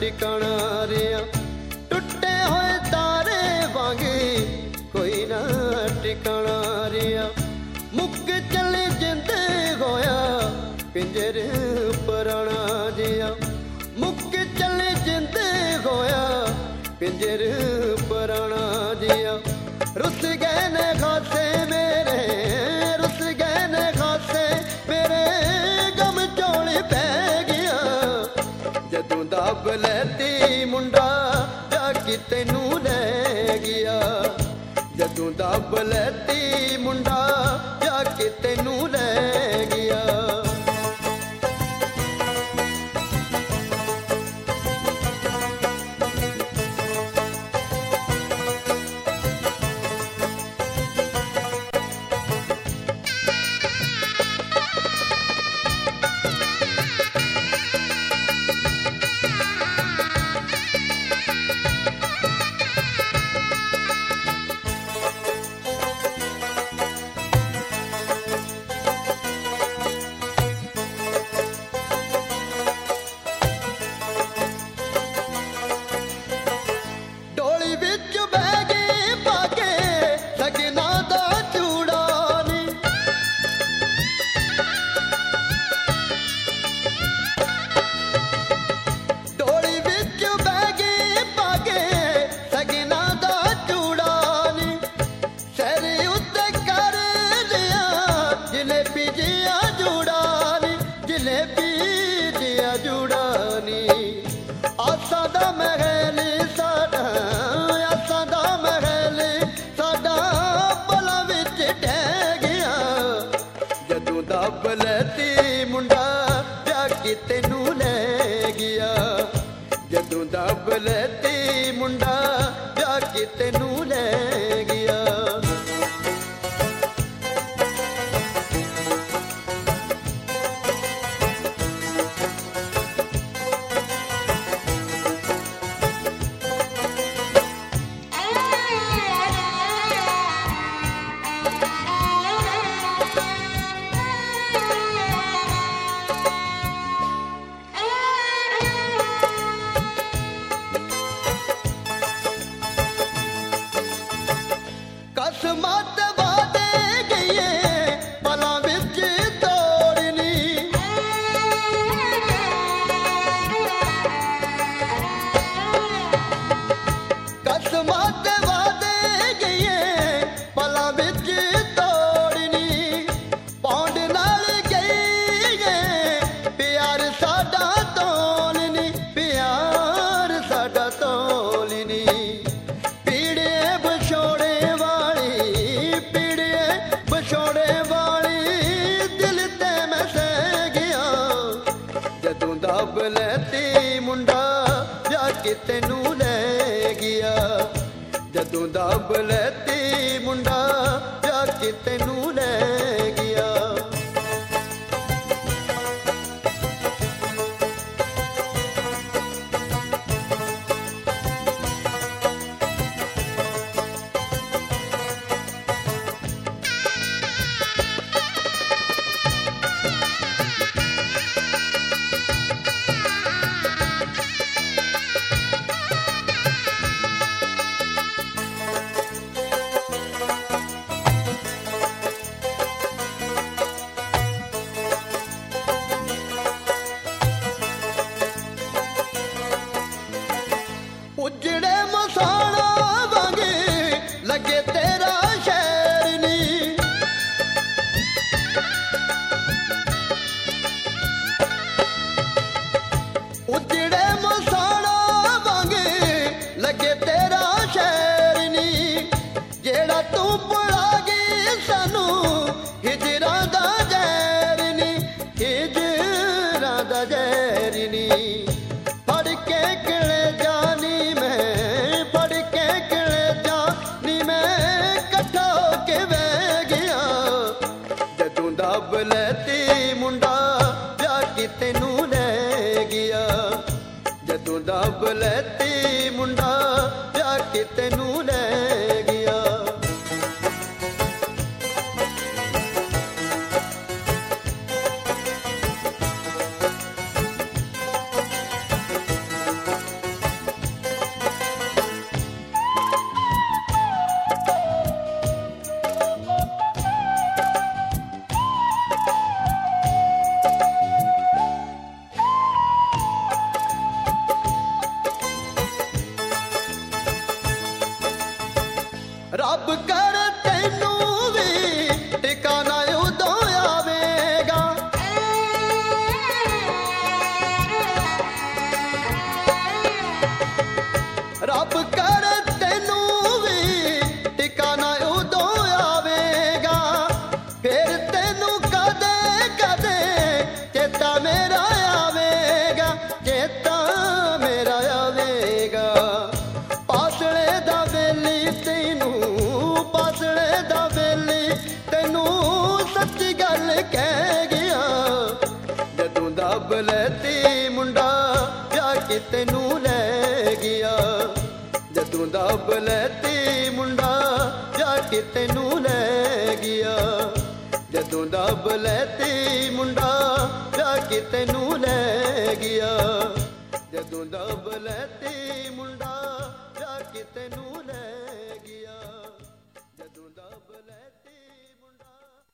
ਟਿਕਾਣਾ ਰਿਹਾ, ਟੁੱਟੇ ਹੋਏ ਤਾਰੇ ਵਾਂਗੇ ਕੋਈ ਨਾ ਟਿਕਾਣਾ ਰਿਹਾ। ਮੁੱਕ ਚੱਲੇ ਜਿੰਦੇ ਹੋਇਆ ਪਿੰਜਰ ਪੁਰਾਣਾ ਜਿਹਾ, ਮੁੱਕ ਚੱਲੇ ਜਿੰਦੇ ਹੋਇਆ ਪਿੰਜਰ ਪੁਰਾਣਾ ਜਿਹਾ। ਰੁੱਸ ਗਏ ਨੇ ਖਾਸੇ ਮੇਰੇ, ਰੁੱਸ ਗਏ ਨੇ ਖਾਸੇ ਮੇਰੇ, ਗਮ ਝੋਲੀ ਪੈ ਗਿਆ। ਜਦੋਂ ਦਾ ਬਲੈਤੀ ਮੁੰਡਾ ਜਾ ਕੇ ਤੈਨੂੰ ਲੈ ਗਿਆ, ਜਦੋਂ ਦਾ ਬਲੈਤੀ ਮੁੰਡਾ ਜਾ ਕੇ ਤੈਨੂੰ ਲੈ ਗਿਆ। ਆਸਾਂ ਦਾ ਮਹਿਲ ਸਾਡਾ, ਆਸਾਂ ਦਾ ਮਹਿਲ ਸਾਡਾ ਪਲਾਂ ਵਿੱਚ ਢਹਿ ਗਿਆ। ਜਦੋਂ ਦਾ ਬਲੈਤੀ ਮੁੰਡਾ ਜਾ ਕੇ ਤੈਨੂੰ ਲੈ ਗਿਆ, ਜਦੋਂ ਦਾ ਬਲੈਤੀ ਮੁੰਡਾ ਜਾ ਕੇ ਤੈਨੂੰ ਲੈ ਗਿਆ। ਕਸਮਾਂ ਤੇ ਵਾਅਦੇ ਗਈਏ ਪਲਾਂ ਵਿੱਚ ਤੋੜਨੀ, ਕਸਮਾਂ ਤੇ ਵਾਅਦੇ ਗਈਏ ਪਲਾਂ ਵਿੱਚ ਤੋੜਨੀ। ਪੌਂਡ ਨਾਲ ਗਈਏ ਪਿਆਰ ਸਾਡਾ ਤੋਲਨੀ, ਪਿਆਰ ਸਾਡਾ ਤੋਲਨੀ। ਪੀੜੇ ਵਿਛੋੜੇ ਵਿਛੋੜੇ ਵਾਲੀ ਦਿਲ ਤੇ ਮੈਂ ਸਹਿ ਗਿਆ। ਜਦੋਂ ਦਾ ਬਲੈਤੀ ਮੁੰਡਾ ਜਾ ਕੇ ਤੈਨੂੰ ਲੈ ਗਿਆ, ਜਦੋਂ ਦਾ ਬਲੈਤੀ ਮੁੰਡਾ ਜਾ ਕੇ ਤੈਨੂੰ ਲੈ ਗਿਆ। ਉਜੜੇ ਮਸਾਣਾ ਵਾਂਗੇ ਲੱਗੇ ਤੇਰਾ ਸ਼ਹਿਰ ਨੀ, ਉਜੜੇ ਮਸਾਣਾ ਵਾਂਗੇ ਲੱਗੇ ਤੇਰਾ ਸ਼ਹਿਰ ਨੀ। ਜਿਹੜਾ ਤੂੰ ਭੁਲਾ ਗਈ ਸਾਨੂੰ ਹਿਜਰਾਂ ਦਾ ਜ਼ਹਿਰ ਨੀ, ਹਿਜਰਾਂ ਦਾ ਜ਼ਹਿਰ ਨੀ। ਫੜ ਕੇ ਕਿਲੇ ਜਾਨੀ ਮੈਂ, ਫੜ ਕੇ ਕਿਲੇ ਜਾਨੀ ਮੈਂ, ਇਕੱਠਾ ਹੋ ਕੇ ਬਹਿ ਗਿਆ। ਜਦੋਂ ਦਾ ਬਲੈਤੀ ਮੁੰਡਾ ਜਾ ਕੇ ਤੈਨੂੰ ਲੈ ਗਿਆ, ਜਦੋਂ ਦਾ ਬਲੈਤੀ ਮੁੰਡਾ ਜਾ ਕੇ ਤੈਨੂੰ ਲੈ ਗਿਆ। ਕਹਿ ਗਿਆ। ਜਦੋਂ ਦਾ ਬਲੈਤੀ ਮੁੰਡਾ ਵਿਆਹ ਕੇ ਤੈਨੂੰ ਲੈ ਗਿਆ। ਜਦੋਂ ਦਾ ਬਲੈਤੀ ਮੁੰਡਾ ਵਿਆਹ ਕੇ ਤੈਨੂੰ ਲੈ ਗਿਆ। ਜਦੋਂ ਦਾ ਬਲੈਤੀ ਮੁੰਡਾ ਵਿਆਹ ਕੇ ਤੈਨੂੰ ਲੈ ਗਿਆ। ਜਦੋਂ ਦਾ ਬਲੈਤੀ ਮੁੰਡਾ ਵਿਆਹ ਕੇ ਤੈਨੂੰ ਲੈ